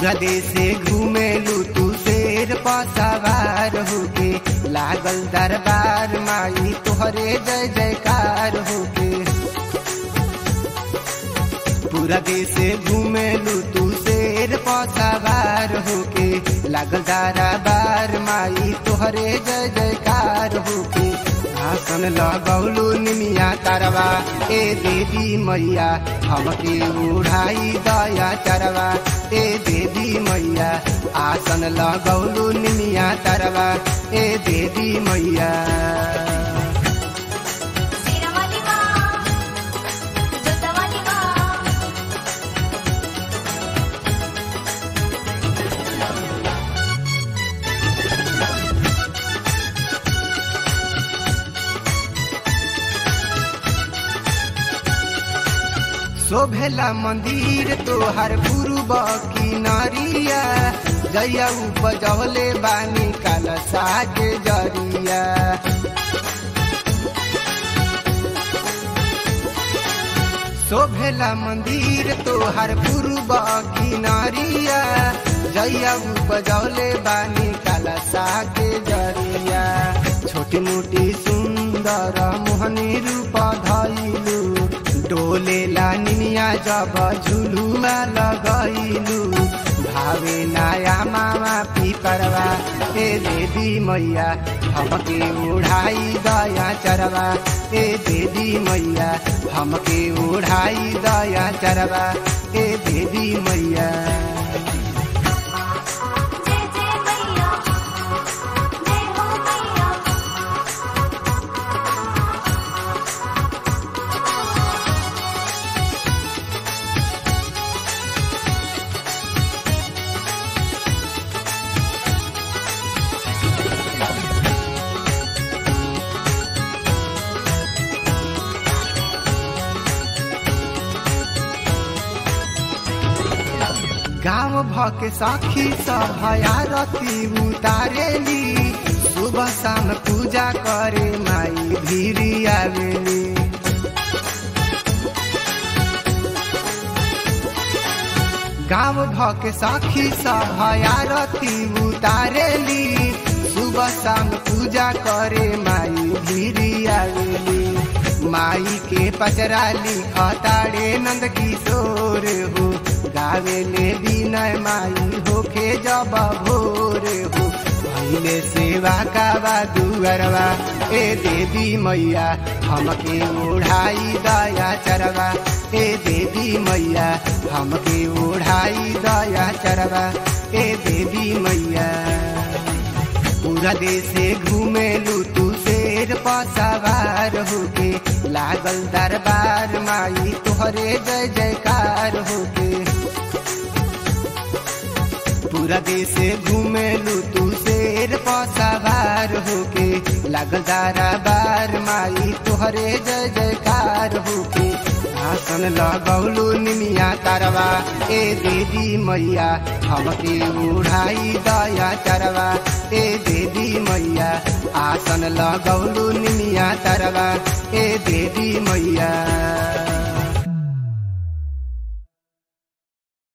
पूरा देश घूमेलू तू शेर पर सवार होके, लागल दरबार माई तोहरे जय जयकार होके। पूरा देश घूमेलू तू शेर पर सवार होके, लागल दरबार माई तोहरे जय जयकार होके। आसन लगौलू निमिया तरवा ए देवी मैया, हमके उड़ाई दया चरवा ए देवी मैया। आसन लगौलू निमिया तरवा ए देवी मैया। शोभेला मंदिर तोहर पूर्व किनारिया, जया उपजवले बानी कलशा के जरिया। शोभेला मंदिर तोहर पूर्व किनारिया, जया उपजवले बानी कलशा के जरिया। छोटी मोटी सुंदर मोहनी रूप धैलू, डोले लानिया जब झुलुमा लगैलू। भावे नया मामा पिपरवा ए देवी मैया, हमके उड़ाई दया चरवा ए देवी मैया। हमके उड़ाई दया चरवा ए देवी मैया। गाँव भके सखी सब आरती उतारेली, सुबह शाम पूजा करे माई भीरी आवेली। गाँव भके सखी सब आरती उतारेली, सुबह शाम पूजा करे माई भीरी आवेली। माई के पचरा लिखताड़े नंद किशोर हो, गावेले विनय माई होके जब भोर हो। पहले सेवा काबा दुअरवा ए देवी मैया, हमके उड़ाई दया चरवा ए देवी मैया। हमके उड़ाई दया चरवा ए देवी मैया। पूरा देश घूमेलू तू शेर पर सवार होके, लागल दरबार माई तोहरे जय जयकार होके। पूरा देश घूमेलू तू शेर पर सवार होके, लागल दरबार माई तोहरे जय जयकार होके। आसन लगौलू निमिया तरवा ए देवी मैया, हमके उड़ाई दया चरवा ए देवी मैया। आसन लगौलू निमिया तरवा ए देवी मैया।